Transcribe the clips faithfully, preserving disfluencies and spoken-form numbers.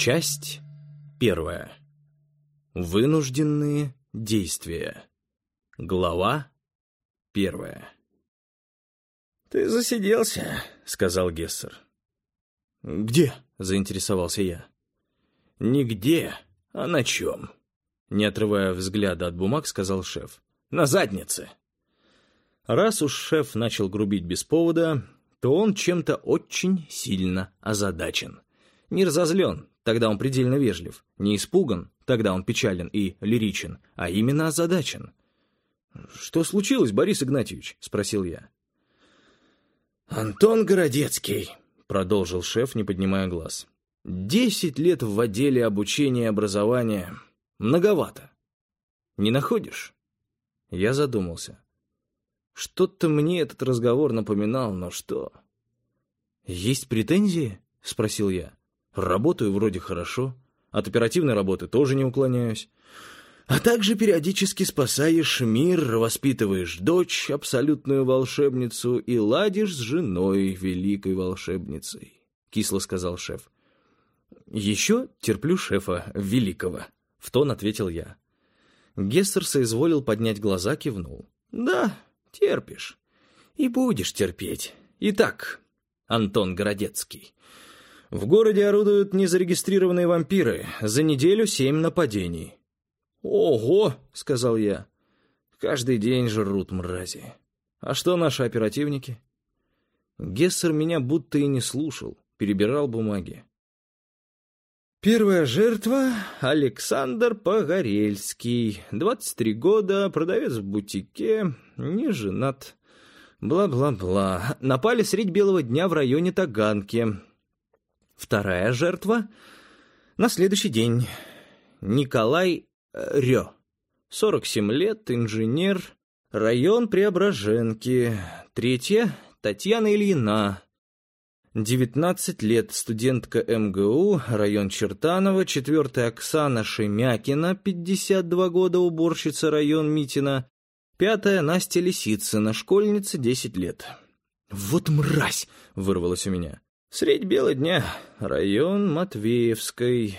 Часть первая. Вынужденные действия. Глава первая. «Ты засиделся», — сказал Гессер. «Где?» — заинтересовался я. «Нигде, а на чем?» Не отрывая взгляда от бумаг, сказал шеф. «На заднице». Раз уж шеф начал грубить без повода, то он чем-то очень сильно озадачен. Не разозлен, тогда он предельно вежлив, не испуган, тогда он печален и лиричен, а именно озадачен. «Что случилось, Борис Игнатьевич?» — спросил я. «Антон Городецкий», — продолжил шеф, не поднимая глаз. «Десять лет в отделе обучения и образования. Многовато. Не находишь?» Я задумался. Что-то мне этот разговор напоминал, но что? «Есть претензии?» — спросил я. «Работаю вроде хорошо. От оперативной работы тоже не уклоняюсь. А также периодически спасаешь мир, воспитываешь дочь, абсолютную волшебницу, и ладишь с женой, великой волшебницей», — кисло сказал шеф. «Еще терплю шефа великого», — в тон ответил я. Гессер соизволил поднять глаза, кивнул. «Да, терпишь. И будешь терпеть. Итак, Антон Городецкий. В городе орудуют незарегистрированные вампиры. За неделю семь нападений». «Ого!» — сказал я. «Каждый день жрут мрази. А что наши оперативники?» Гессер меня будто и не слушал, перебирал бумаги. Первая жертва — Александр Погорельский, двадцать три года, продавец в бутике, не женат. Бла-бла-бла. Напали средь белого дня в районе Таганки. Вторая жертва — на следующий день. Николай Рё, сорок семь лет, инженер, район Преображенки. Третья — Татьяна Ильина, девятнадцать лет, студентка эм гэ у, район Чертаново. Четвертая — Оксана Шемякина, пятьдесят два года, уборщица, район Митина. Пятая — Настя Лисицына, школьница, десять лет. «Вот мразь!» — вырвалось у меня. Средь бела дня, район Матвеевской.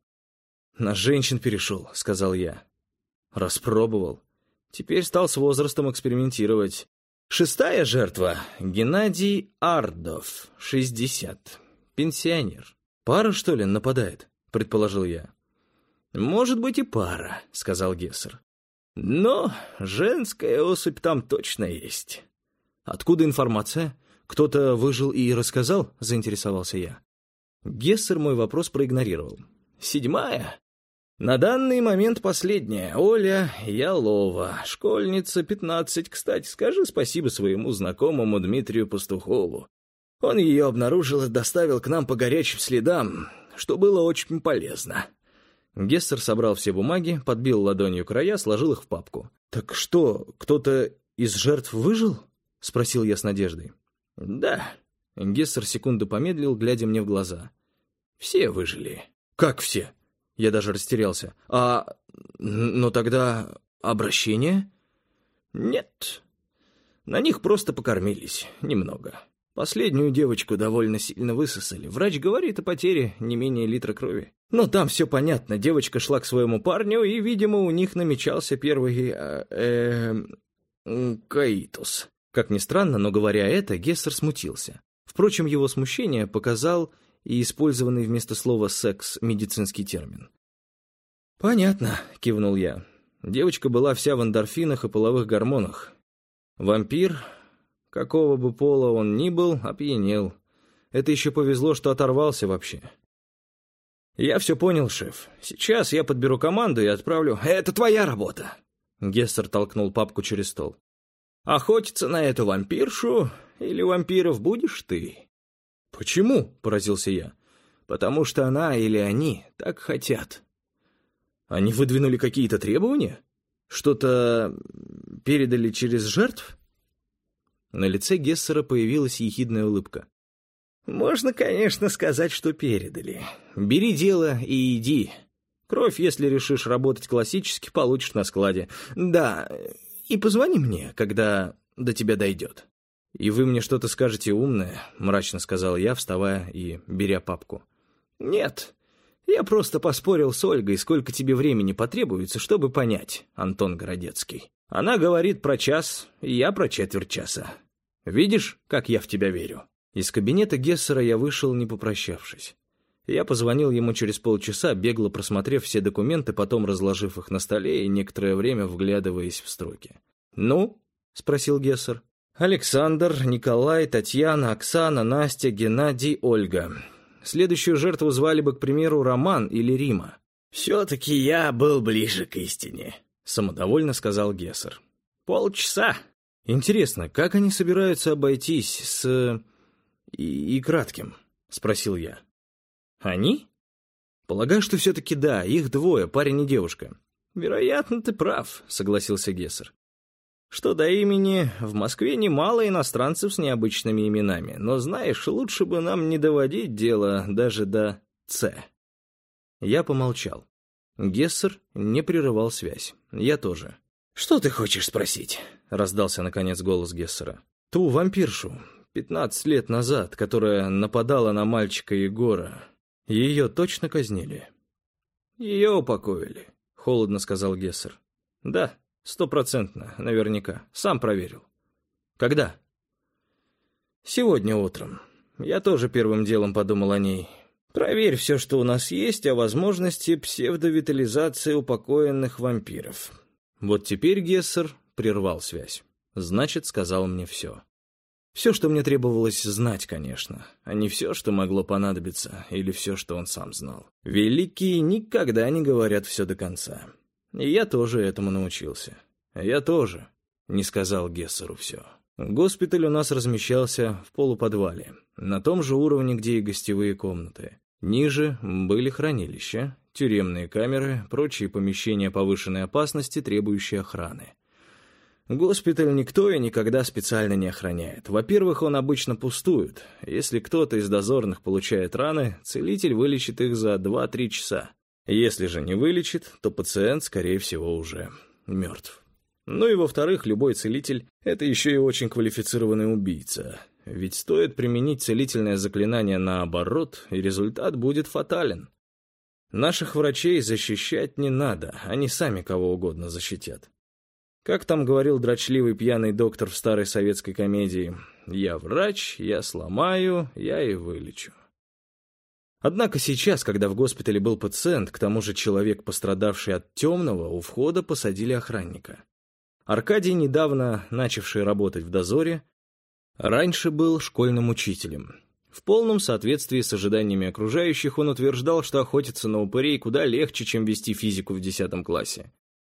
«На женщин перешел», — сказал я. Распробовал. Теперь стал с возрастом экспериментировать. Шестая жертва — Геннадий Ардов, шестьдесят. Пенсионер. «Пара, что ли, нападает?» — предположил я. «Может быть и пара», — сказал Гессер. «Но женская особь там точно есть». «Откуда информация? Кто-то выжил и рассказал?» — заинтересовался я. Гессер мой вопрос проигнорировал. «Седьмая. На данный момент последняя. Оля Ялова, школьница, пятнадцать. Кстати, скажи спасибо своему знакомому Дмитрию Пастухову. Он ее обнаружил и доставил к нам по горячим следам, что было очень полезно». Гессер собрал все бумаги, подбил ладонью края, сложил их в папку. «Так что, кто-то из жертв выжил?» — спросил я с надеждой. «Да». Гессер секунду помедлил, глядя мне в глаза. «Все выжили». «Как все?» Я даже растерялся. «А... но тогда... обращение?» «Нет. На них просто покормились. Немного. Последнюю девочку довольно сильно высосали. Врач говорит о потере не менее литра крови. Но там все понятно. Девочка шла к своему парню, и, видимо, у них намечался первый... э... э... каитус». Как ни странно, но говоря это, Гессер смутился. Впрочем, его смущение показал и использованный вместо слова «секс» медицинский термин. «Понятно», — кивнул я. Девочка была вся в эндорфинах и половых гормонах. Вампир, какого бы пола он ни был, опьянел. Это еще повезло, что оторвался вообще. «Я все понял, шеф. Сейчас я подберу команду и отправлю...» «Это твоя работа!» Гессер толкнул папку через стол. «Охотиться на эту вампиршу или вампиров будешь ты?» «Почему?» — поразился я. «Потому что она или они так хотят». «Они выдвинули какие-то требования? Что-то передали через жертв?» На лице Гессера появилась ехидная улыбка. «Можно, конечно, сказать, что передали. Бери дело и иди. Кровь, если решишь работать классически, получишь на складе. Да, и позвони мне, когда до тебя дойдет». «И вы мне что-то скажете умное?» — мрачно сказал я, вставая и беря папку. «Нет, Я просто поспорил с Ольгой, сколько тебе времени потребуется, чтобы понять, Антон Городецкий. Она говорит про час, и я про четверть часа. Видишь, как я в тебя верю?» Из кабинета Гессера я вышел, не попрощавшись. Я позвонил ему через полчаса, бегло просмотрев все документы, потом разложив их на столе и некоторое время вглядываясь в строки. «Ну?» — спросил Гессер. «Александр, Николай, Татьяна, Оксана, Настя, Геннадий, Ольга. Следующую жертву звали бы, к примеру, Роман или Рима». «Все-таки я был ближе к истине», — самодовольно сказал Гессер. «Полчаса». «Интересно, как они собираются обойтись с... и, и кратким?» — спросил я. «Они?» «Полагаю, что все-таки да, их двое, парень и девушка». «Вероятно, ты прав», — согласился Гессер. «Что до имени, в Москве немало иностранцев с необычными именами, но, знаешь, лучше бы нам не доводить дело даже до «Ц». Я помолчал. Гессер не прерывал связь. Я тоже. «Что ты хочешь спросить?» — раздался, наконец, голос Гессера. «Ту вампиршу, пятнадцать лет назад, которая нападала на мальчика Егора. Ее точно казнили?» «Ее упокоили», — холодно сказал Гессер. «Да, стопроцентно, наверняка. Сам проверил». «Когда?» «Сегодня утром. Я тоже первым делом подумал о ней. Проверь все, что у нас есть о возможности псевдовитализации упокоенных вампиров». Вот теперь Гессер прервал связь. Значит, сказал мне все. Все, что мне требовалось знать, конечно, а не все, что могло понадобиться, или все, что он сам знал. Великие никогда не говорят все до конца. И я тоже этому научился. Я тоже не сказал Гессеру все. Госпиталь у нас размещался в полуподвале, на том же уровне, где и гостевые комнаты. Ниже были хранилища, тюремные камеры, прочие помещения повышенной опасности, требующие охраны. Госпиталь никто и никогда специально не охраняет. Во-первых, он обычно пустует. Если кто-то из дозорных получает раны, целитель вылечит их за два-три часа. Если же не вылечит, то пациент, скорее всего, уже мертв. Ну и во-вторых, любой целитель — это еще и очень квалифицированный убийца. Ведь стоит применить целительное заклинание наоборот, и результат будет фатален. Наших врачей защищать не надо, они сами кого угодно защитят. Как там говорил дрочливый пьяный доктор в старой советской комедии: «Я врач, я сломаю, я и вылечу». Однако сейчас, когда в госпитале был пациент, к тому же человек, пострадавший от темного, у входа посадили охранника. Аркадий, недавно начавший работать в дозоре, раньше был школьным учителем. В полном соответствии с ожиданиями окружающих он утверждал, что охотиться на упырей куда легче, чем вести физику в десятом классе.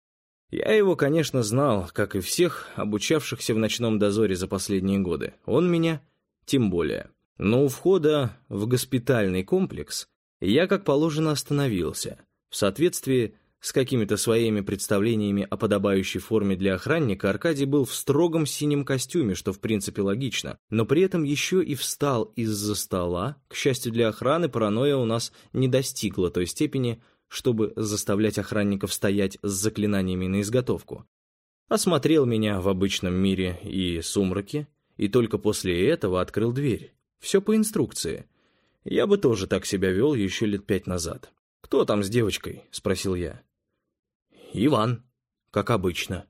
Я его, конечно, знал, как и всех, обучавшихся в ночном дозоре за последние годы. Он меня тем более. Но у входа в госпитальный комплекс я, как положено, остановился, в соответствии с какими-то своими представлениями о подобающей форме для охранника. Аркадий был в строгом синем костюме, что в принципе логично, но при этом еще и встал из-за стола. К счастью для охраны, паранойя у нас не достигла той степени, чтобы заставлять охранников стоять с заклинаниями на изготовку. Осмотрел меня в обычном мире и сумраке, и только после этого открыл дверь. Все по инструкции. Я бы тоже так себя вел еще лет пять назад. «Кто там с девочкой?» — спросил я. «Иван, как обычно».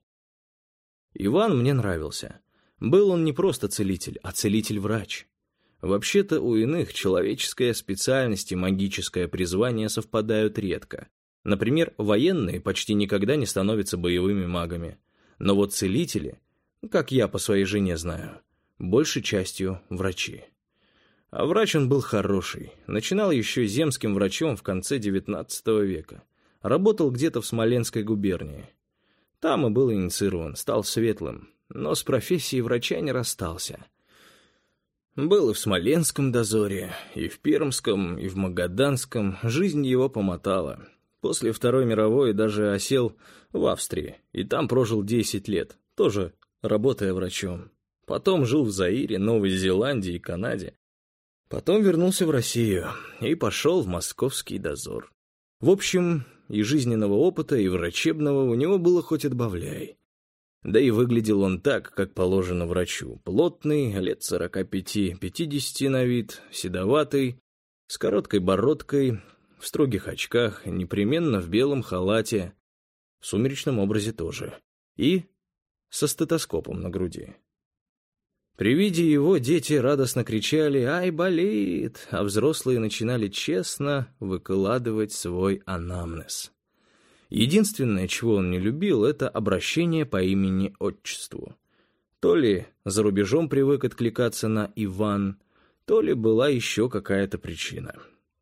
Иван мне нравился. Был он не просто целитель, а целитель-врач. Вообще-то у иных человеческая специальность и магическое призвание совпадают редко. Например, военные почти никогда не становятся боевыми магами. Но вот целители, как я по своей жене знаю, большей частью врачи. А врач он был хороший. Начинал еще земским врачом в конце девятнадцатого века. Работал где-то в Смоленской губернии. Там и был инициирован, стал светлым, но с профессией врача не расстался. Был и в Смоленском дозоре, и в Пермском, и в Магаданском. Жизнь его помотала. После Второй мировой даже осел в Австрии, и там прожил десять лет, тоже работая врачом. Потом жил в Заире, Новой Зеландии и Канаде. Потом вернулся в Россию и пошел в московский дозор. В общем, и жизненного опыта, и врачебного у него было хоть отбавляй. Да и выглядел он так, как положено врачу. Плотный, лет сорока пяти-пятидесяти на вид, седоватый, с короткой бородкой, в строгих очках, непременно в белом халате, в сумеречном образе тоже, и со стетоскопом на груди. При виде его дети радостно кричали «Ай, болит!», а взрослые начинали честно выкладывать свой анамнез. Единственное, чего он не любил, это обращение по имени-отчеству. То ли за рубежом привык откликаться на «Иван», то ли была еще какая-то причина.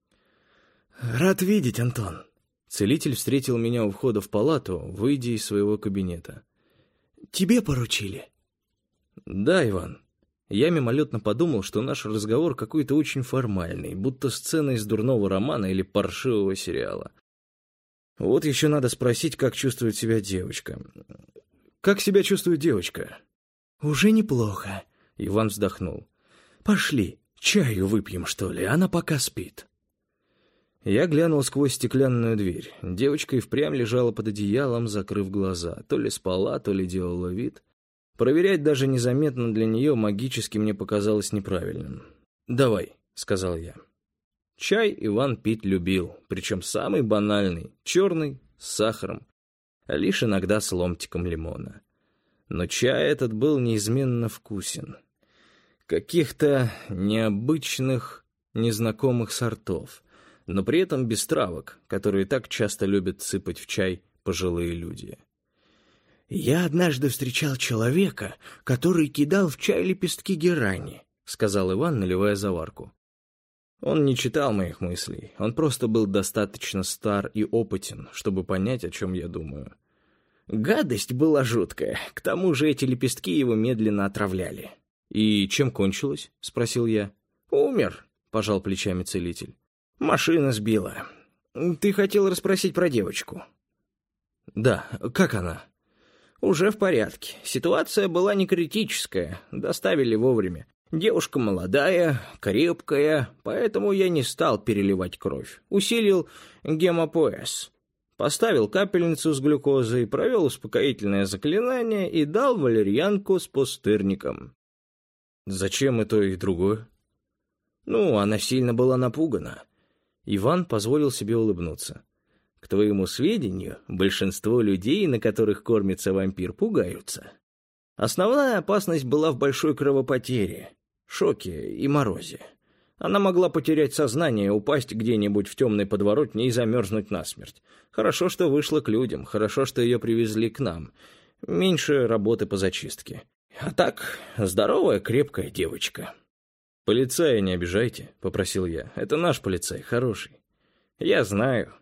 «Рад видеть, Антон!» Целитель встретил меня у входа в палату, выйдя из своего кабинета. «Тебе поручили?» «Да, Иван». Я мимолетно подумал, что наш разговор какой-то очень формальный, будто сцена из дурного романа или паршивого сериала. Вот еще надо спросить, как чувствует себя девочка. «Как себя чувствует девочка?» «Уже неплохо», — Иван вздохнул. «Пошли, чаю выпьем, что ли, она пока спит». Я глянул сквозь стеклянную дверь. Девочка и впрямь лежала под одеялом, закрыв глаза. То ли спала, то ли делала вид. Проверять даже незаметно для нее магически мне показалось неправильным. «Давай», — сказал я. Чай Иван пить любил, причем самый банальный, черный, с сахаром, а лишь иногда с ломтиком лимона. Но чай этот был неизменно вкусен. Каких-то необычных, незнакомых сортов, но при этом без травок, которые так часто любят сыпать в чай пожилые люди. «Я однажды встречал человека, который кидал в чай лепестки герани», — сказал Иван, наливая заварку. Он не читал моих мыслей, он просто был достаточно стар и опытен, чтобы понять, о чем я думаю. Гадость была жуткая, к тому же эти лепестки его медленно отравляли. «И чем кончилось?» — спросил я. «Умер», — пожал плечами целитель. «Машина сбила. Ты хотел расспросить про девочку?» «Да, как она?» «Уже в порядке. Ситуация была не критическая, доставили вовремя. Девушка молодая, крепкая, поэтому я не стал переливать кровь. Усилил гемопоэз. Поставил капельницу с глюкозой, провел успокоительное заклинание и дал валерьянку с пустырником». «Зачем и то, и другое?» «Ну, она сильно была напугана». Иван позволил себе улыбнуться. «К твоему сведению, большинство людей, на которых кормится вампир, пугаются. Основная опасность была в большой кровопотере, шоке и морозе. Она могла потерять сознание, упасть где-нибудь в темной подворотне и замерзнуть насмерть. Хорошо, что вышла к людям, хорошо, что ее привезли к нам. Меньше работы по зачистке. А так, здоровая, крепкая девочка». «Полицая не обижайте», — попросил я. «Это наш полицай, хороший». «Я знаю».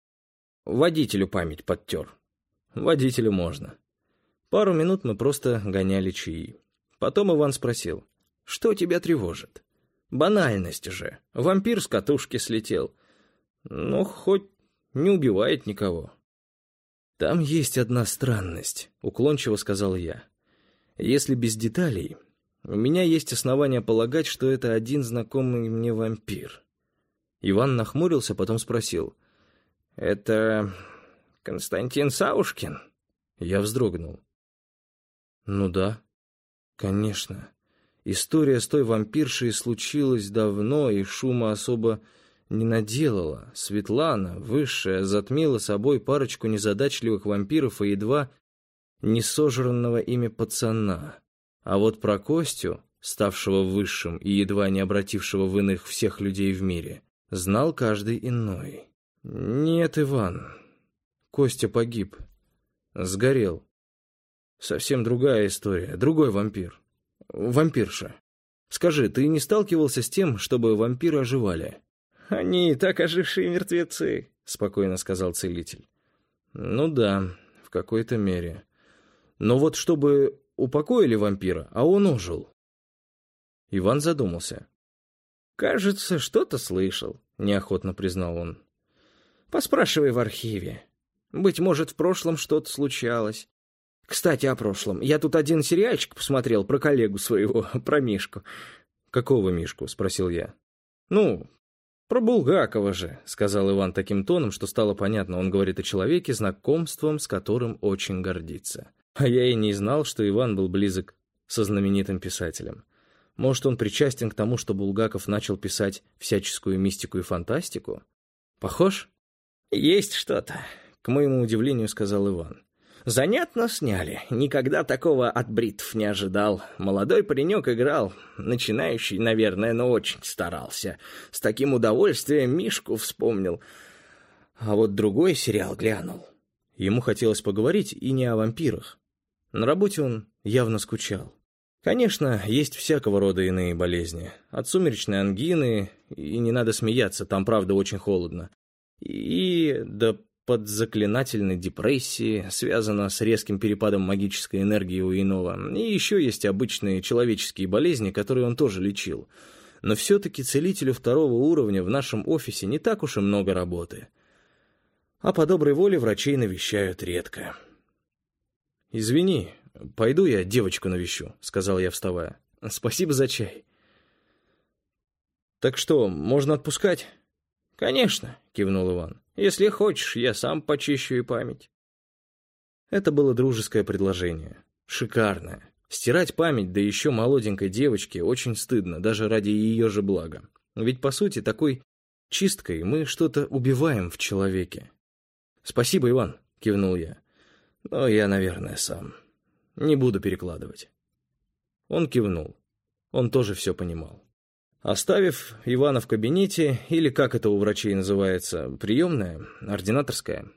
Водителю память подтер. Водителю можно. Пару минут мы просто гоняли чаи. Потом Иван спросил: «Что тебя тревожит?» «Банальность же. Вампир с катушки слетел. Ну, хоть не убивает никого». «Там есть одна странность», — уклончиво сказал я. «Если без деталей, у меня есть основания полагать, что это один знакомый мне вампир». Иван нахмурился, потом спросил: «Это Константин Саушкин?» Я вздрогнул. «Ну да, конечно. История с той вампиршей случилась давно, и шума особо не наделала. Светлана, высшая, затмила собой парочку незадачливых вампиров и едва не сожранного ими пацана. А вот про Костю, ставшего высшим и едва не обратившего в иных всех людей в мире, знал каждый иной». «Нет, Иван, Костя погиб. Сгорел. Совсем другая история, другой вампир. Вампирша. Скажи, ты не сталкивался с тем, чтобы вампиры оживали?» «Они и так ожившие мертвецы», — спокойно сказал целитель. «Ну да, в какой-то мере. Но вот чтобы упокоили вампира, а он ожил». Иван задумался. «Кажется, что-то слышал», — неохотно признал он. «Поспрашивай в архиве. Быть может, в прошлом что-то случалось. Кстати, о прошлом. Я тут один сериальчик посмотрел про коллегу своего, про Мишку». «Какого Мишку?» — спросил я. «Ну, про Булгакова же», — сказал Иван таким тоном, что стало понятно, он говорит о человеке, знакомством с которым очень гордится. А я и не знал, что Иван был близок со знаменитым писателем. Может, он причастен к тому, что Булгаков начал писать всяческую мистику и фантастику? Похож? Есть что-то, к моему удивлению, сказал Иван. Занятно сняли. Никогда такого от бритв не ожидал. Молодой паренек играл. Начинающий, наверное, но очень старался. С таким удовольствием Мишку вспомнил. А вот другой сериал глянул. Ему хотелось поговорить и не о вампирах. На работе он явно скучал. Конечно, есть всякого рода иные болезни. От сумеречной ангины, и не надо смеяться, там правда очень холодно. И до подзаклинательной депрессии, связано с резким перепадом магической энергии у иного. И еще есть обычные человеческие болезни, которые он тоже лечил. Но все-таки целителю второго уровня в нашем офисе не так уж и много работы. А по доброй воле врачей навещают редко. «Извини, пойду я девочку навещу», — сказал я, вставая. «Спасибо за чай». «Так что, можно отпускать?» «Конечно», — кивнул Иван. «Если хочешь, я сам почищу и память». Это было дружеское предложение. Шикарное. Стирать память, да еще молоденькой девочке, очень стыдно, даже ради ее же блага. Ведь, по сути, такой чисткой мы что-то убиваем в человеке. «Спасибо, Иван», — кивнул я. «Но я, наверное, сам. Не буду перекладывать». Он кивнул. Он тоже все понимал. Оставив Ивана в кабинете, или как это у врачей называется, приемная, ординаторская,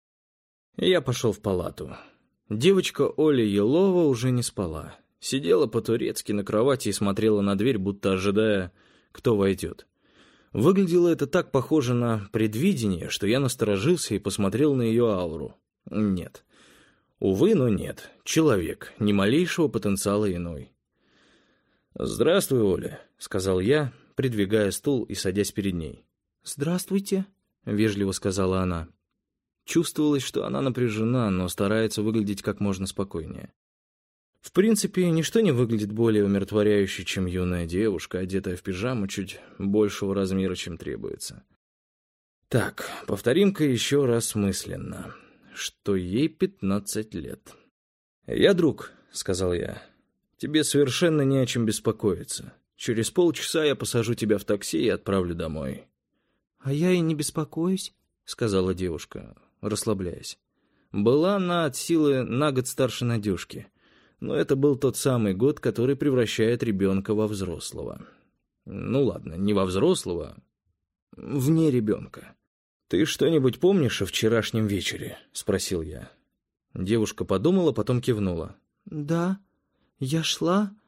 я пошел в палату. Девочка Оля Елова уже не спала. Сидела по-турецки на кровати и смотрела на дверь, будто ожидая, кто войдет. Выглядело это так похоже на предвидение, что я насторожился и посмотрел на ее ауру. Нет. Увы, но нет. Человек, ни малейшего потенциала иной. «Здравствуй, Оля», — сказал я, придвигая стул и садясь перед ней. «Здравствуйте», — вежливо сказала она. Чувствовалось, что она напряжена, но старается выглядеть как можно спокойнее. В принципе, ничто не выглядит более умиротворяюще, чем юная девушка, одетая в пижаму чуть большего размера, чем требуется. Так, повторим-ка еще раз мысленно, что ей пятнадцать лет. «Я друг», — сказал я. «Тебе совершенно не о чем беспокоиться. Через полчаса я посажу тебя в такси и отправлю домой». «А я и не беспокоюсь», — сказала девушка, расслабляясь. Была она от силы на год старше Надюшки, но это был тот самый год, который превращает ребенка во взрослого. Ну ладно, не во взрослого, вне ребенка. «Ты что-нибудь помнишь о вчерашнем вечере?» — спросил я. Девушка подумала, потом кивнула. «Да». «Я шла...»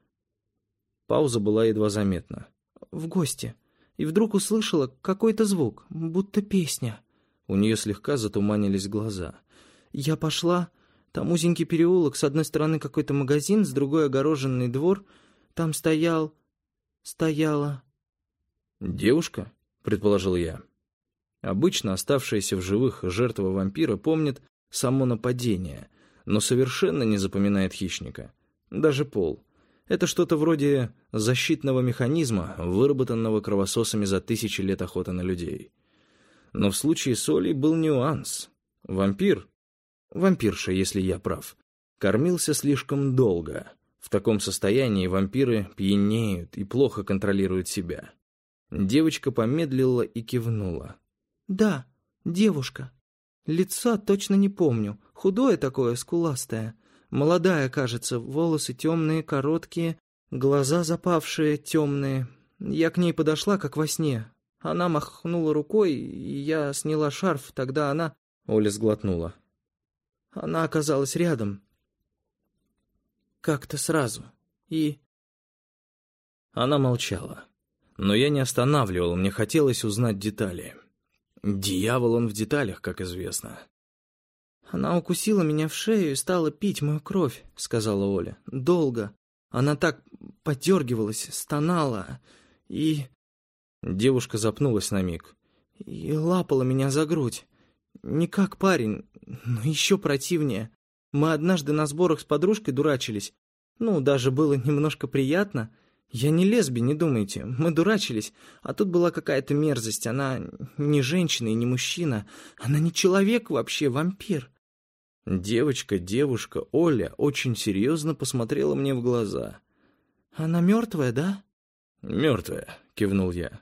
Пауза была едва заметна. «В гости. И вдруг услышала какой-то звук, будто песня». У нее слегка затуманились глаза. «Я пошла. Там узенький переулок, с одной стороны какой-то магазин, с другой огороженный двор. Там стоял... стояла...» «Девушка?» — предположил я. Обычно оставшаяся в живых жертва вампира помнит само нападение, но совершенно не запоминает хищника. Даже пол. Это что-то вроде защитного механизма, выработанного кровососами за тысячи лет охоты на людей. Но в случае с Олей был нюанс. Вампир, вампирша, если я прав, кормился слишком долго. В таком состоянии вампиры пьянеют и плохо контролируют себя. Девочка помедлила и кивнула. «Да, девушка. Лица точно не помню. Худое такое, скуластое. Молодая, кажется, волосы темные, короткие, глаза запавшие, темные. Я к ней подошла, как во сне. Она махнула рукой, и я сняла шарф, тогда она...» Оля сглотнула. «Она оказалась рядом. Как-то сразу. И...» Она молчала. Но я не останавливал, мне хотелось узнать детали. Дьявол он в деталях, как известно. «Она укусила меня в шею и стала пить мою кровь», — сказала Оля. «Долго. Она так подергивалась, стонала и...» Девушка запнулась на миг. «И лапала меня за грудь. Не как парень, но еще противнее. Мы однажды на сборах с подружкой дурачились. Ну, даже было немножко приятно. Я не лесби, не думайте. Мы дурачились, а тут была какая-то мерзость. Она не женщина и не мужчина. Она не человек вообще, вампир». Девочка, девушка, Оля очень серьезно посмотрела мне в глаза. «Она мертвая, да?» «Мертвая», — кивнул я.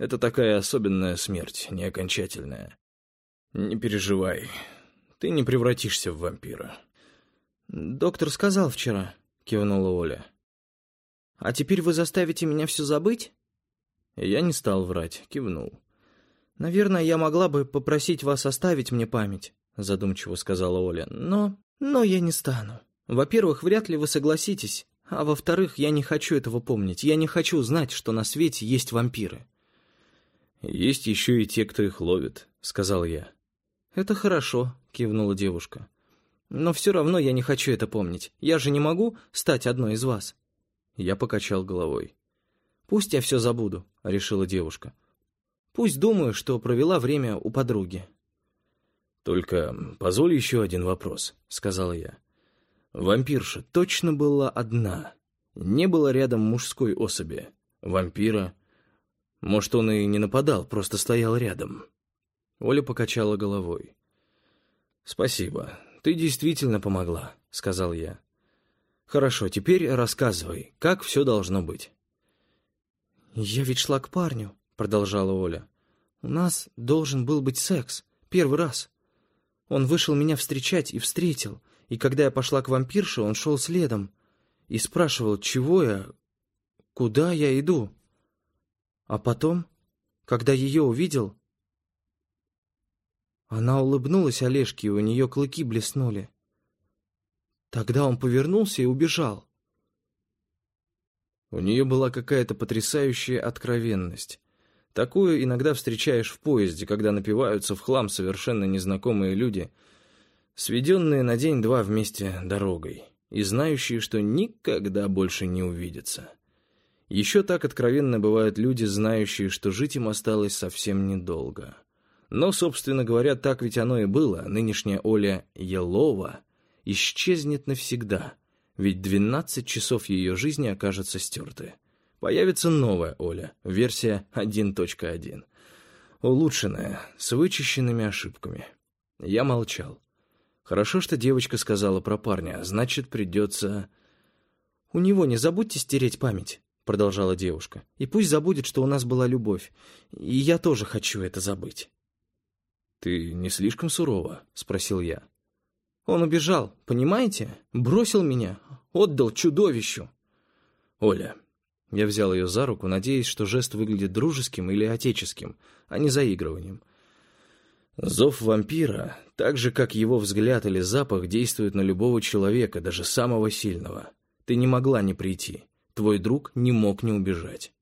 Это такая особенная смерть, не окончательная. Не переживай, ты не превратишься в вампира. Доктор сказал вчера, кивнула Оля. А теперь вы заставите меня все забыть? Я не стал врать, кивнул. Наверное, я могла бы попросить вас оставить мне память, задумчиво сказала Оля, но... но я не стану. Во-первых, вряд ли вы согласитесь, а во-вторых, я не хочу этого помнить, я не хочу знать, что на свете есть вампиры. Есть еще и те, кто их ловит, сказал я. Это хорошо, кивнула девушка. Но все равно я не хочу это помнить. Я же не могу стать одной из вас. Я покачал головой. Пусть я все забуду, решила девушка. Пусть думаю, что провела время у подруги. Только позволь еще один вопрос, сказал я. Вампирша точно была одна. Не было рядом мужской особи. Вампира. Может, он и не нападал, просто стоял рядом. Оля покачала головой. «Спасибо, ты действительно помогла», — сказал я. «Хорошо, теперь рассказывай, как все должно быть». «Я ведь шла к парню», — продолжала Оля. «У нас должен был быть секс, первый раз. Он вышел меня встречать и встретил, и когда я пошла к вампирше, он шел следом и спрашивал, чего я, куда я иду. А потом, когда ее увидел, она улыбнулась Олежке, и у нее клыки блеснули. Тогда он повернулся и убежал». У нее была какая-то потрясающая откровенность. Такую иногда встречаешь в поезде, когда напиваются в хлам совершенно незнакомые люди, сведенные на день-два вместе дорогой, и знающие, что никогда больше не увидятся. Еще так откровенно бывают люди, знающие, что жить им осталось совсем недолго. Но, собственно говоря, так ведь оно и было. Нынешняя Оля Елова исчезнет навсегда, ведь двенадцать часов ее жизни окажутся стерты. Появится новая Оля, версия один точка один. Улучшенная, с вычищенными ошибками. Я молчал. Хорошо, что девочка сказала про парня, значит, придется... «У него не забудьте стереть память», — продолжала девушка. «И пусть забудет, что у нас была любовь. И я тоже хочу это забыть». «Ты не слишком сурова?» — спросил я. «Он убежал, понимаете? Бросил меня, отдал чудовищу». «Оля». Я взял ее за руку, надеясь, что жест выглядит дружеским или отеческим, а не заигрыванием. Зов вампира, так же, как его взгляд или запах, действует на любого человека, даже самого сильного. Ты не могла не прийти. Твой друг не мог не убежать.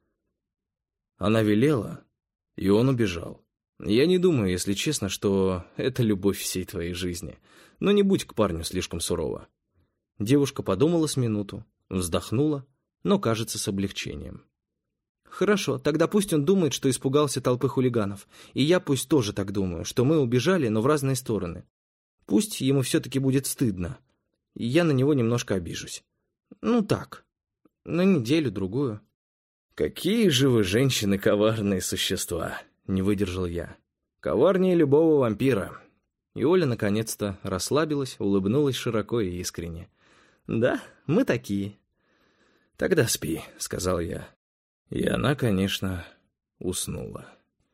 Она велела, и он убежал. Я не думаю, если честно, что это любовь всей твоей жизни. Но не будь к парню слишком сурова. Девушка подумала с минуту, вздохнула, но, кажется, с облегчением. «Хорошо, тогда пусть он думает, что испугался толпы хулиганов. И я пусть тоже так думаю, что мы убежали, но в разные стороны. Пусть ему все-таки будет стыдно. И я на него немножко обижусь. Ну так, на неделю-другую». «Какие же вы, женщины, коварные существа!» — не выдержал я. «Коварнее любого вампира». И Оля наконец-то расслабилась, улыбнулась широко и искренне. «Да, мы такие». «Тогда спи», — сказал я. И она, конечно, уснула.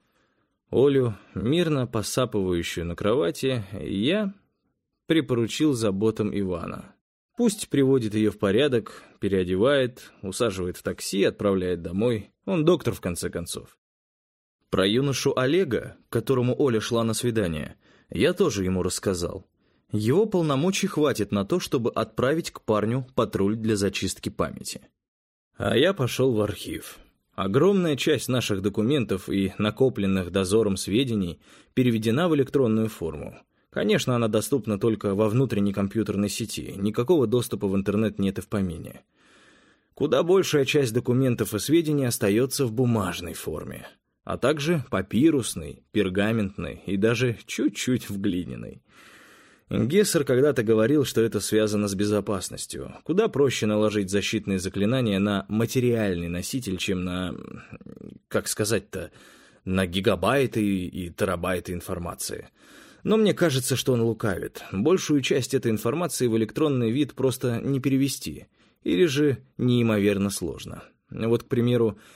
Олю, мирно посапывающую на кровати, я припоручил заботам Ивана. Пусть приводит ее в порядок, переодевает, усаживает в такси, отправляет домой. Он доктор, в конце концов. Про юношу Олега, к которому Оля шла на свидание, я тоже ему рассказал. Его полномочий хватит на то, чтобы отправить к парню патруль для зачистки памяти. А я пошел в архив. Огромная часть наших документов и накопленных дозором сведений переведена в электронную форму. Конечно, она доступна только во внутренней компьютерной сети, никакого доступа в интернет нет и в помине. Куда большая часть документов и сведений остается в бумажной форме, а также папирусной, пергаментной и даже чуть-чуть в глиняной. Гессер когда-то говорил, что это связано с безопасностью. Куда проще наложить защитные заклинания на материальный носитель, чем на, как сказать-то, на гигабайты и терабайты информации. Но мне кажется, что он лукавит. Большую часть этой информации в электронный вид просто не перевести, или же неимоверно сложно. Вот, к примеру,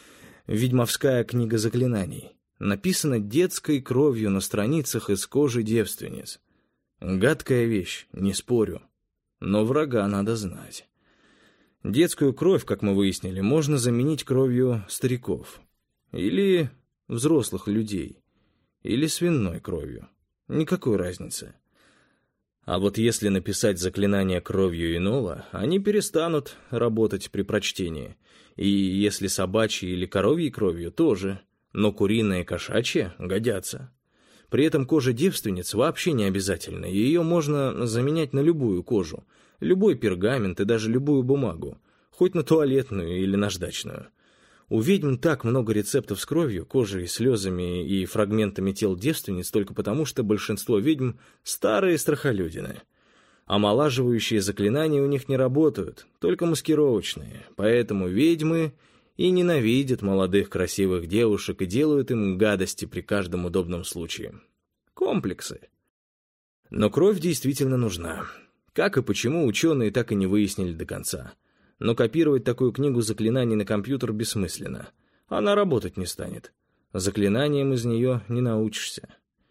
ведьмовская книга заклинаний. Написана детской кровью на страницах из кожи девственниц. Гадкая вещь, не спорю. Но врага надо знать. Детскую кровь, как мы выяснили, можно заменить кровью стариков. Или взрослых людей. Или свиной кровью. Никакой разницы. А вот если написать заклинания кровью иного, они перестанут работать при прочтении. И если собачьей или коровьей кровью, тоже. Но куриная и кошачья годятся. При этом кожа девственниц вообще не обязательна, и ее можно заменять на любую кожу, любой пергамент и даже любую бумагу, хоть на туалетную или наждачную. У ведьм так много рецептов с кровью, кожей, слезами и фрагментами тел девственниц только потому, что большинство ведьм – старые страхолюдины. Омолаживающие заклинания у них не работают, только маскировочные, поэтому ведьмы и ненавидят молодых красивых девушек и делают им гадости при каждом удобном случае. Комплексы. Но кровь действительно нужна. Как и почему, ученые так и не выяснили до конца. Но копировать такую книгу заклинаний на компьютер бессмысленно. Она работать не станет. Заклинанием из нее не научишься.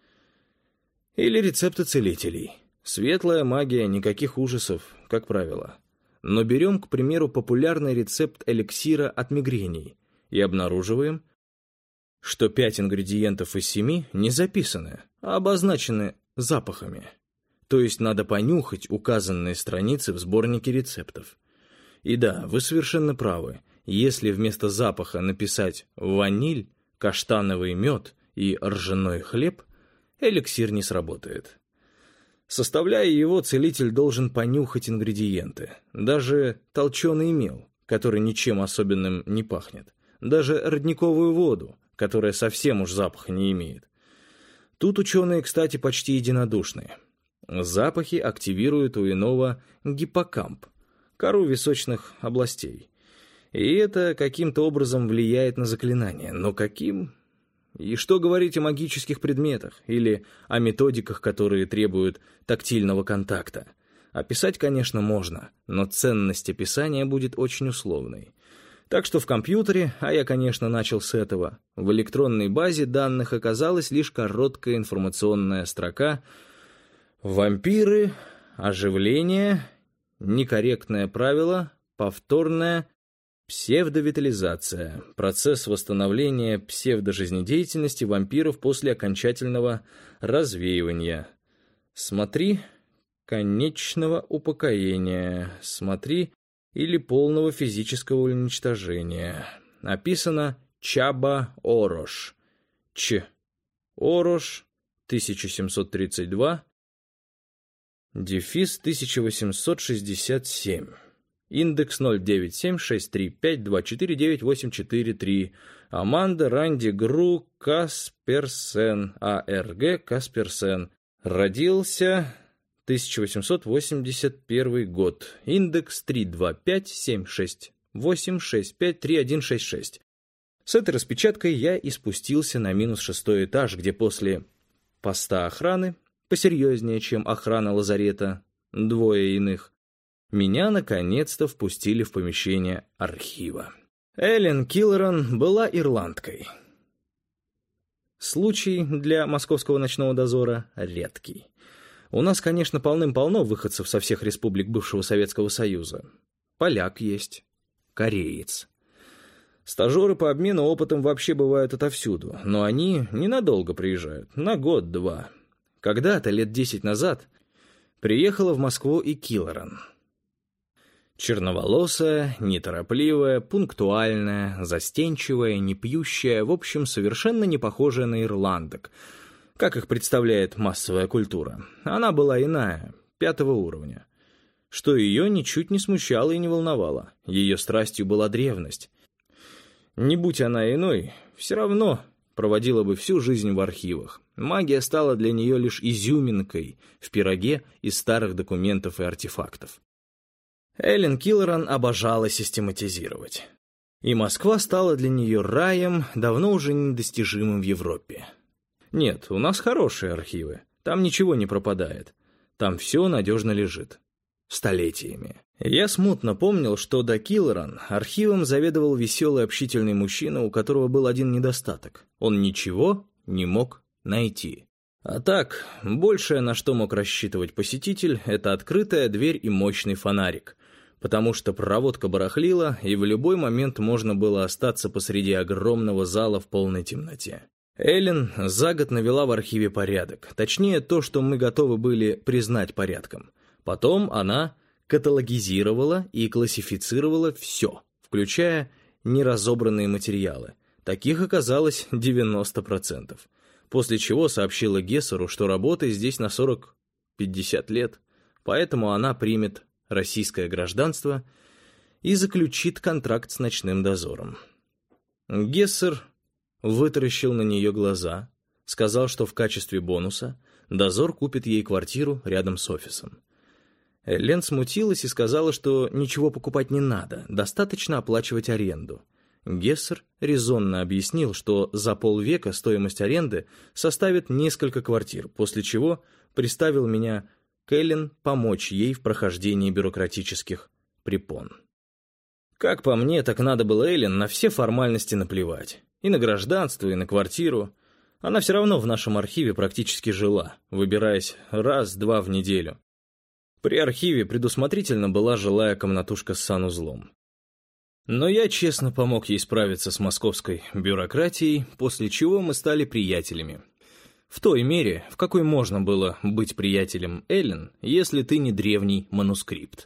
Или рецепты целителей. Светлая магия, никаких ужасов, как правило. Но берем, к примеру, популярный рецепт эликсира от мигрений и обнаруживаем, что пять ингредиентов из семи не записаны, а обозначены запахами. То есть надо понюхать указанные страницы в сборнике рецептов. И да, вы совершенно правы, если вместо запаха написать «ваниль», «каштановый мед» и «ржаной хлеб», эликсир не сработает. Составляя его, целитель должен понюхать ингредиенты. Даже толченый мел, который ничем особенным не пахнет. Даже родниковую воду, которая совсем уж запаха не имеет. Тут ученые, кстати, почти единодушны. Запахи активируют у иного гиппокамп, кору височных областей. И это каким-то образом влияет на заклинание. Но каким? И что говорить о магических предметах или о методиках, которые требуют тактильного контакта? Описать, конечно, можно, но ценность описания будет очень условной. Так что в компьютере, а я, конечно, начал с этого, в электронной базе данных оказалась лишь короткая информационная строка «Вампиры, оживление, некорректное правило, повторное, псевдовитализация. Процесс восстановления псевдожизнедеятельности вампиров после окончательного развеивания. Смотри конечного упокоения. Смотри или полного физического уничтожения». Описано Чаба Орош. Ч. Орош, тысяча семьсот тридцать два, дефис тысяча восемьсот шестьдесят семь. Индекс ноль девять семь шесть три пять два четыре девять восемь четыре три. Аманда Ранди Гру Касперсен. А Р Г Касперсен. Родился тысяча восемьсот восемьдесят первый год. Индекс три два пять семь шесть восемь шесть пять три один шесть шесть. С этой распечаткой я и спустился на минус шестой этаж, где после поста охраны, посерьезнее, чем охрана лазарета, двое иных, меня наконец-то впустили в помещение архива. Эллен Киллеран была ирландкой. Случай для московского ночного дозора редкий. У нас, конечно, полным-полно выходцев со всех республик бывшего Советского Союза. Поляк есть, кореец. Стажеры по обмену опытом вообще бывают отовсюду, но они ненадолго приезжают, на год-два. Когда-то, лет десять назад, приехала в Москву и Киллеран. Черноволосая, неторопливая, пунктуальная, застенчивая, непьющая, в общем, совершенно не похожая на ирландок, как их представляет массовая культура. Она была иная, пятого уровня. Что ее ничуть не смущало и не волновало. Ее страстью была древность. Не будь она иной, все равно проводила бы всю жизнь в архивах. Магия стала для нее лишь изюминкой в пироге из старых документов и артефактов. Эллен Киллеран обожала систематизировать. И Москва стала для нее раем, давно уже недостижимым в Европе. Нет, у нас хорошие архивы, там ничего не пропадает, там все надежно лежит. столетиями. Я смутно помнил, что до Киллоран архивом заведовал веселый общительный мужчина, у которого был один недостаток. Он ничего не мог найти. А так, большее, на что мог рассчитывать посетитель, это открытая дверь и мощный фонарик, потому что проводка барахлила, и в любой момент можно было остаться посреди огромного зала в полной темноте. Эллен за год навела в архиве порядок, точнее то, что мы готовы были признать порядком. Потом она каталогизировала и классифицировала все, включая неразобранные материалы. Таких оказалось девяносто процентов. После чего сообщила Гессеру, что работает здесь на сорок-пятьдесят лет, поэтому она примет российское гражданство и заключит контракт с ночным дозором. Гессер вытаращил на нее глаза, сказал, что в качестве бонуса дозор купит ей квартиру рядом с офисом. Эллен смутилась и сказала, что ничего покупать не надо, достаточно оплачивать аренду. Гессер резонно объяснил, что за полвека стоимость аренды составит несколько квартир, после чего приставил меня к Эллен помочь ей в прохождении бюрократических препон. Как по мне, так надо было Эллен на все формальности наплевать. И на гражданство, и на квартиру. Она все равно в нашем архиве практически жила, выбираясь раз-два в неделю. При архиве предусмотрительно была жилая комнатушка с санузлом. Но я честно помог ей справиться с московской бюрократией, после чего мы стали приятелями. В той мере, в какой можно было быть приятелем Эллен, если ты не древний манускрипт.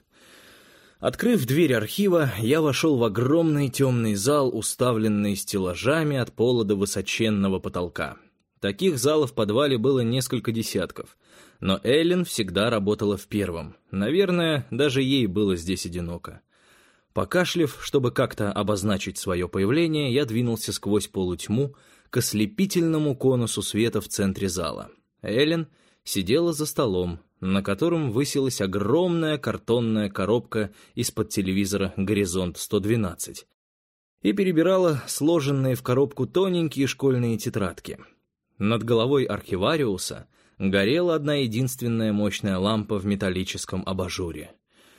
Открыв дверь архива, я вошел в огромный темный зал, уставленный стеллажами от пола до высоченного потолка. Таких залов в подвале было несколько десятков, но Эллен всегда работала в первом. Наверное, даже ей было здесь одиноко. Покашлив, чтобы как-то обозначить свое появление, я двинулся сквозь полутьму к ослепительному конусу света в центре зала. Эллен сидела за столом, на котором высилась огромная картонная коробка из-под телевизора «Горизонт сто двенадцать» и перебирала сложенные в коробку тоненькие школьные тетрадки. Над головой архивариуса горела одна единственная мощная лампа в металлическом абажуре.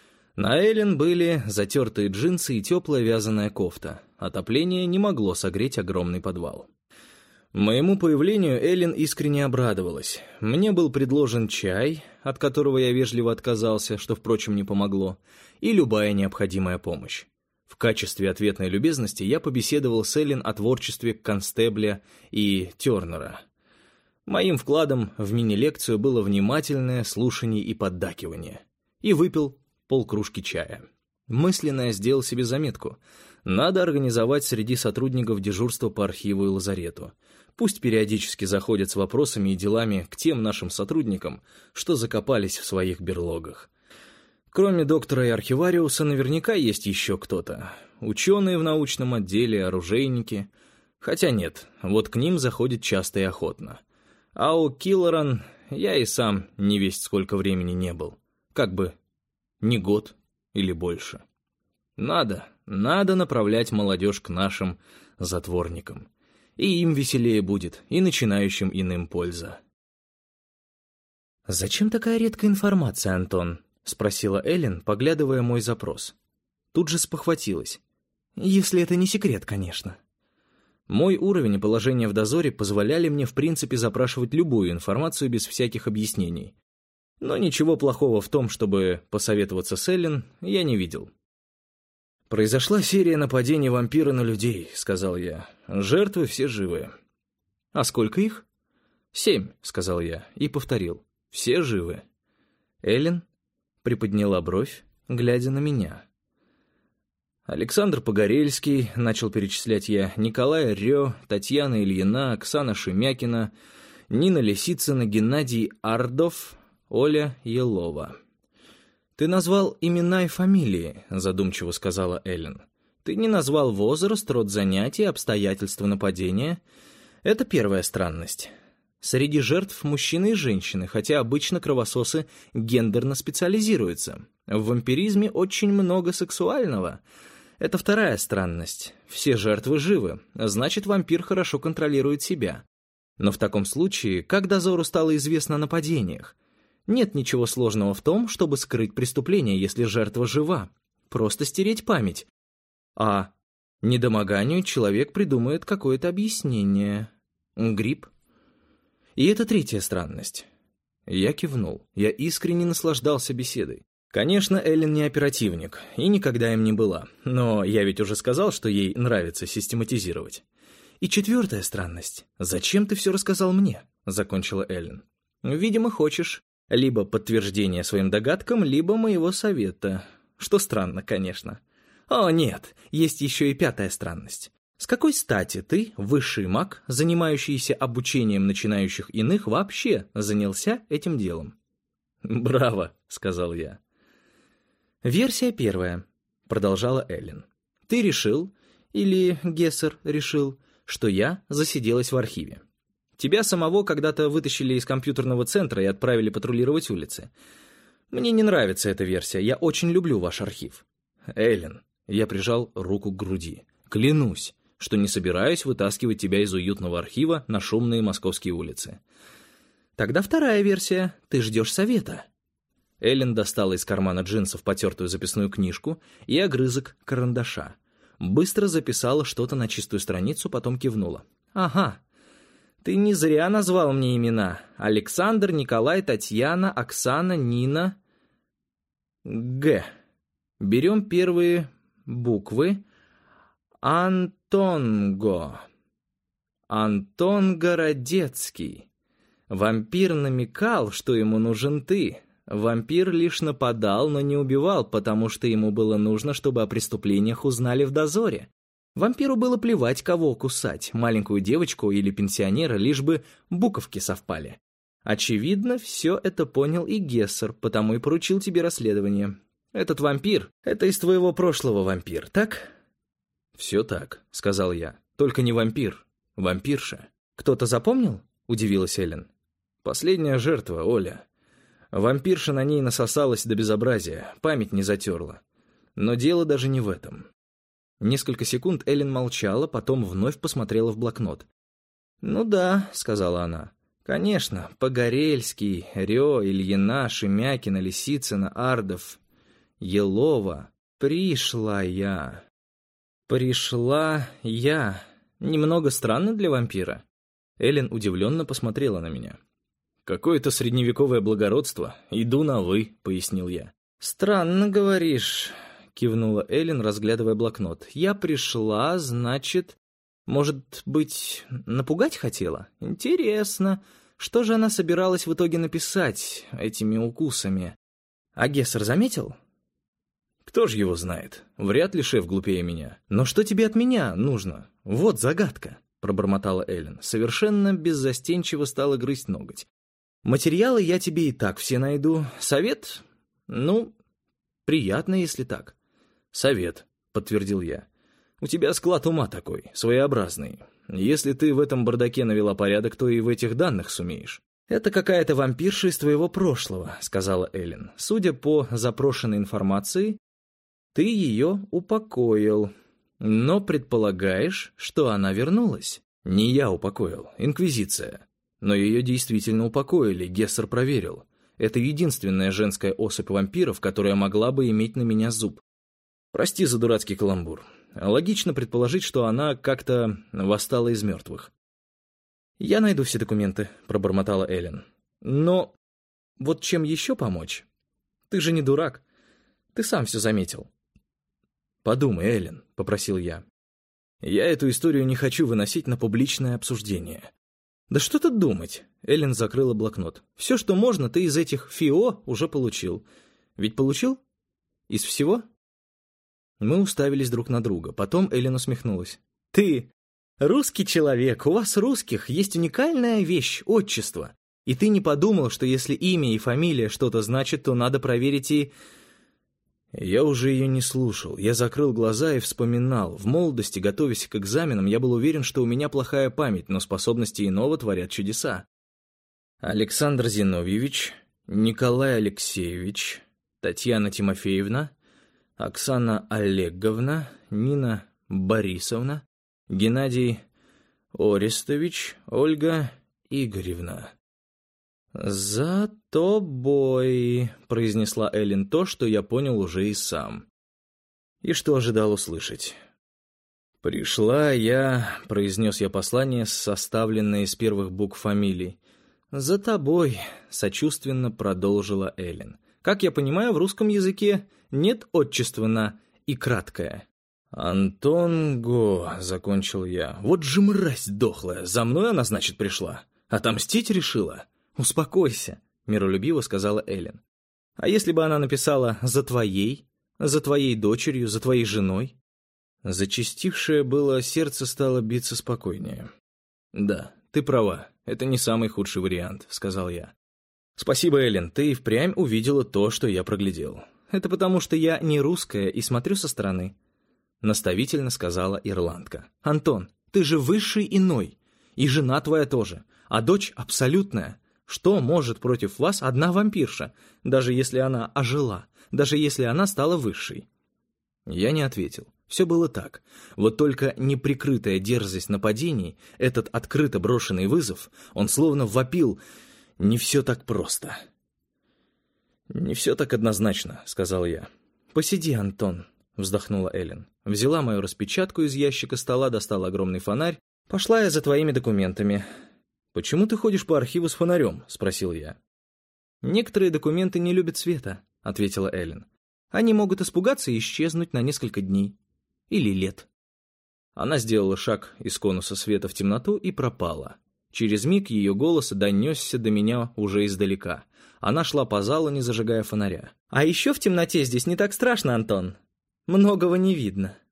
На Эллен были затертые джинсы и теплая вязаная кофта. Отопление не могло согреть огромный подвал. Моему появлению Эллен искренне обрадовалась. Мне был предложен чай, от которого я вежливо отказался, что, впрочем, не помогло, и любая необходимая помощь. В качестве ответной любезности я побеседовал с Эллен о творчестве Констебля и Тернера. Моим вкладом в мини-лекцию было внимательное слушание и поддакивание. И выпил полкружки чая. Мысленно я сделал себе заметку. Надо организовать среди сотрудников дежурство по архиву и лазарету. Пусть периодически заходят с вопросами и делами к тем нашим сотрудникам, что закопались в своих берлогах. Кроме доктора и архивариуса, наверняка есть еще кто-то. Ученые в научном отделе, оружейники. Хотя нет, вот к ним заходит часто и охотно. А у Киллоран я и сам не весть сколько времени не был. Как бы не год или больше. Надо, надо направлять молодежь к нашим затворникам. И им веселее будет, и начинающим иным польза. «Зачем такая редкая информация, Антон?» — спросила Эллен, поглядывая мой запрос. Тут же спохватилась. «Если это не секрет, конечно». Мой уровень и положение в дозоре позволяли мне в принципе запрашивать любую информацию без всяких объяснений. Но ничего плохого в том, чтобы посоветоваться с Эллен, я не видел. «Произошла серия нападений вампира на людей», — сказал я. «Жертвы все живы». «А сколько их?» «Семь», — сказал я и повторил. «Все живы». Эллен приподняла бровь, глядя на меня. Александр Погорельский, начал перечислять я, Николай Рё, Татьяна Ильина, Оксана Шемякина, Нина Лисицына, Геннадий Ардов, Оля Елова. «Ты назвал имена и фамилии», — задумчиво сказала Эллен. «Ты не назвал возраст, род занятий, обстоятельства нападения. Это первая странность. Среди жертв мужчины и женщины, хотя обычно кровососы гендерно специализируются. В вампиризме очень много сексуального. Это вторая странность. Все жертвы живы, значит, вампир хорошо контролирует себя. Но в таком случае, как дозору стало известно о нападениях? Нет ничего сложного в том, чтобы скрыть преступление, если жертва жива. Просто стереть память. А недомоганию человек придумает какое-то объяснение. Грипп. И это третья странность. Я кивнул. Я искренне наслаждался беседой. Конечно, Эллен не оперативник, и никогда им не была. Но я ведь уже сказал, что ей нравится систематизировать. И четвертая странность. «Зачем ты все рассказал мне?» — закончила Эллен. «Видимо, хочешь либо подтверждения своим догадкам, либо моего совета. Что странно, конечно. О, нет, есть еще и пятая странность. С какой стати ты, высший маг, занимающийся обучением начинающих иных, вообще занялся этим делом?» «Браво», — сказал я. «Версия первая», — продолжала Эллен. «Ты решил, или Гессер решил, что я засиделась в архиве. Тебя самого когда-то вытащили из компьютерного центра и отправили патрулировать улицы. Мне не нравится эта версия, я очень люблю ваш архив». «Эллен», — я прижал руку к груди, — «клянусь, что не собираюсь вытаскивать тебя из уютного архива на шумные московские улицы». «Тогда вторая версия. Ты ждешь совета». Эллен достала из кармана джинсов потертую записную книжку и огрызок карандаша. Быстро записала что-то на чистую страницу, потом кивнула. «Ага. Ты не зря назвал мне имена. Александр, Николай, Татьяна, Оксана, Нина. Г. Берем первые буквы. Антонго. Антон Городецкий. Вампир намекал, что ему нужен ты. Вампир лишь нападал, но не убивал, потому что ему было нужно, чтобы о преступлениях узнали в дозоре. Вампиру было плевать, кого кусать, маленькую девочку или пенсионера, лишь бы буковки совпали. Очевидно, все это понял и Гессер, потому и поручил тебе расследование. Этот вампир — это из твоего прошлого вампир, так?» «Все так», — сказал я. «Только не вампир, вампирша». «Кто-то запомнил?» — удивилась Эллен. «Последняя жертва, Оля. Вампирша на ней насосалась до безобразия, память не затерла. Но дело даже не в этом». Несколько секунд Эллен молчала, потом вновь посмотрела в блокнот. «Ну да», — сказала она. «Конечно, Погорельский, Рё, Ильина, Шемякина, Лисицына, Ардов, Елова. Пришла я. Пришла я. Немного странно для вампира». Эллен удивленно посмотрела на меня. «Какое-то средневековое благородство. Иду на «вы», — пояснил я. «Странно, говоришь», — кивнула Эллен, разглядывая блокнот. «Я пришла, значит, может быть, напугать хотела? Интересно, что же она собиралась в итоге написать этими укусами? А Гессер заметил?» «Кто же его знает? Вряд ли шеф глупее меня. Но что тебе от меня нужно? Вот загадка», — пробормотала Эллен. Совершенно беззастенчиво стала грызть ноготь. «Материалы я тебе и так все найду. Совет? Ну, приятно, если так». «Совет», — подтвердил я. «У тебя склад ума такой, своеобразный. Если ты в этом бардаке навела порядок, то и в этих данных сумеешь». «Это какая-то вампирша из твоего прошлого», — сказала Эллен. «Судя по запрошенной информации, ты ее упокоил. Но предполагаешь, что она вернулась?» «Не я упокоил, Инквизиция. Но ее действительно упокоили, Гессер проверил. Это единственная женская особь вампиров, которая могла бы иметь на меня зуб. Прости за дурацкий каламбур. Логично предположить, что она как-то восстала из мертвых». «Я найду все документы», — пробормотала Эллен. «Но вот чем еще помочь? Ты же не дурак. Ты сам все заметил». «Подумай, Эллен», — попросил я. «Я эту историю не хочу выносить на публичное обсуждение». «Да что тут думать?» — Эллен закрыла блокнот. «Все, что можно, ты из этих ФИО уже получил. Ведь получил? Из всего?» Мы уставились друг на друга. Потом Эллен усмехнулась. «Ты русский человек, у вас, русских, есть уникальная вещь — отчество. И ты не подумал, что если имя и фамилия что-то значат, то надо проверить и...» Я уже ее не слушал. Я закрыл глаза и вспоминал. В молодости, готовясь к экзаменам, я был уверен, что у меня плохая память, но способности иного творят чудеса. Александр Зиновьевич, Николай Алексеевич, Татьяна Тимофеевна, Оксана Олеговна, Нина Борисовна, Геннадий Орестович, Ольга Игоревна. «За тобой», — произнесла Эллен то, что я понял уже и сам. И что ожидал услышать. «Пришла я», — произнес я послание, составленное из первых букв фамилий. «За тобой», — сочувственно продолжила Эллен. «Как я понимаю, в русском языке нет отчества на «и краткое». «Антон Го», — закончил я. «Вот же мразь дохлая, за мной она, значит, пришла. Отомстить решила?» «Успокойся», — миролюбиво сказала Эллен. «А если бы она написала «за твоей», за твоей дочерью, за твоей женой?» Зачастившее было сердце стало биться спокойнее. «Да, ты права, это не самый худший вариант», — сказал я. «Спасибо, Эллен, ты и впрямь увидела то, что я проглядел. Это потому, что я не русская и смотрю со стороны», — наставительно сказала ирландка. «Антон, ты же высший иной, и жена твоя тоже, а дочь абсолютная. Что может против вас одна вампирша, даже если она ожила, даже если она стала высшей?» Я не ответил. Все было так. Вот только неприкрытая дерзость нападений, этот открыто брошенный вызов, он словно вопил: «Не все так просто». «Не все так однозначно», — сказал я. «Посиди, Антон», — вздохнула Эллен. Взяла мою распечатку из ящика стола, достала огромный фонарь. «Пошла я за твоими документами». «Почему ты ходишь по архиву с фонарем?» — спросил я. «Некоторые документы не любят света», — ответила Эллен. «Они могут испугаться и исчезнуть на несколько дней. Или лет». Она сделала шаг из конуса света в темноту и пропала. Через миг ее голос донесся до меня уже издалека. Она шла по залу, не зажигая фонаря. «А еще в темноте здесь не так страшно, Антон. Многого не видно».